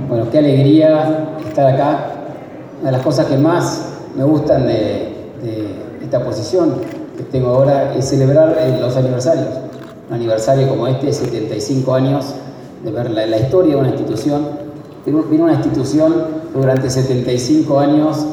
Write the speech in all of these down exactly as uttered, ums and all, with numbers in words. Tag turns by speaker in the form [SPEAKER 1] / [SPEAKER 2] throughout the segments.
[SPEAKER 1] Bueno, qué alegría estar acá. Una de las cosas que más me gustan de, de esta posición que tengo ahora es celebrar los aniversarios. Un aniversario como este, setenta y cinco años de ver la, la historia de una institución. Viene una institución que durante setenta y cinco años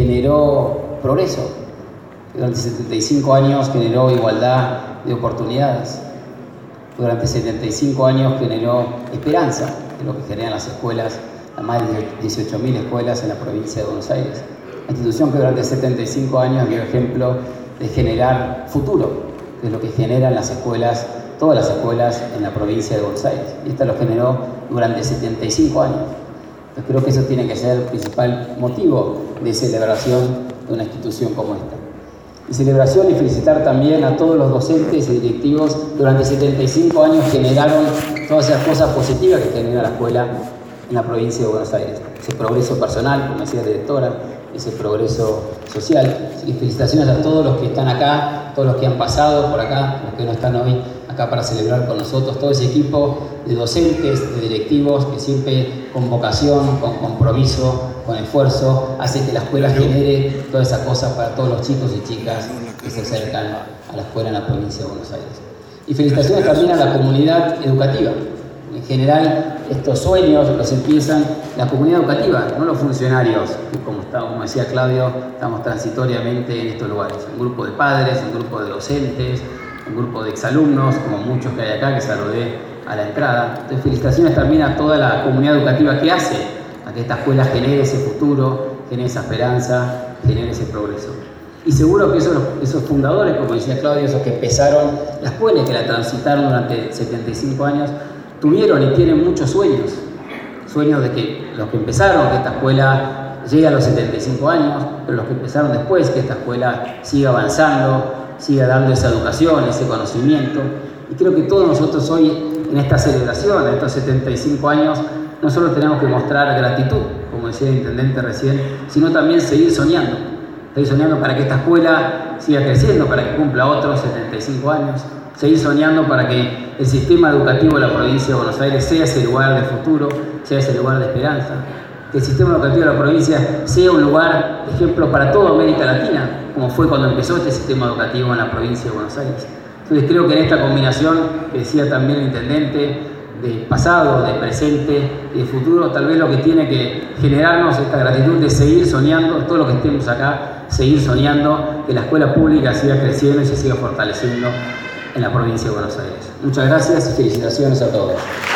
[SPEAKER 1] generó progreso. Durante setenta y cinco años generó igualdad de oportunidades. Durante setenta y cinco años generó esperanza, que es lo que generan las escuelas, las más de dieciocho mil escuelas en la provincia de Buenos Aires. Una institución que durante setenta y cinco años dio ejemplo de generar futuro, que es lo que generan las escuelas, todas las escuelas en la provincia de Buenos Aires. Y esta lo generó durante setenta y cinco años. Entonces creo que eso tiene que ser el principal motivo de celebración de una institución como esta. Y celebración y felicitar también a todos los docentes y directivos que durante setenta y cinco años generaron todas esas cosas positivas que genera la escuela en la provincia de Buenos Aires. Ese progreso personal, como decía la directora, ese progreso social. Así que felicitaciones a todos los que están acá, todos los que han pasado por acá, los que no están hoy acá para celebrar con nosotros, todo ese equipo de docentes, de directivos que siempre con vocación, con compromiso, con esfuerzo, hace que la escuela genere todas esas cosas para todos los chicos y chicas que se acercan a la escuela en la provincia de Buenos Aires. Y felicitaciones también a la comunidad educativa. En general, estos sueños los empiezan la comunidad educativa, no los funcionarios, que como, está, como decía Claudio, estamos transitoriamente en estos lugares. Un grupo de padres, un grupo de docentes, un grupo de exalumnos, como muchos que hay acá, que saludé a la entrada. Entonces, felicitaciones también a toda la comunidad educativa que hace a que esta escuela genere ese futuro, genere esa esperanza, genere ese progreso. Y seguro que esos, esos fundadores, como decía Claudio, esos que empezaron la escuela y que la transitaron durante setenta y cinco años, tuvieron y tienen muchos sueños. Sueños de que los que empezaron, que esta escuela llegue a los setenta y cinco años, pero los que empezaron después, que esta escuela siga avanzando, siga dando esa educación, ese conocimiento. Y creo que todos nosotros hoy, en esta celebración, en estos setenta y cinco años, no solo tenemos que mostrar gratitud, como decía el intendente recién, sino también seguir soñando. Seguir soñando para que esta escuela siga creciendo, para que cumpla otros setenta y cinco años. Seguir soñando para que el sistema educativo de la provincia de Buenos Aires sea ese lugar de futuro, sea ese lugar de esperanza. Que el sistema educativo de la provincia sea un lugar de ejemplo para toda América Latina, como fue cuando empezó este sistema educativo en la provincia de Buenos Aires. Entonces creo que en esta combinación, que decía también el intendente, de pasado, de presente y de futuro, tal vez lo que tiene que generarnos esta gratitud de seguir soñando, todos los que estemos acá, seguir soñando que la escuela pública siga creciendo y se siga fortaleciendo en la provincia de Buenos Aires. Muchas gracias y felicitaciones a todos.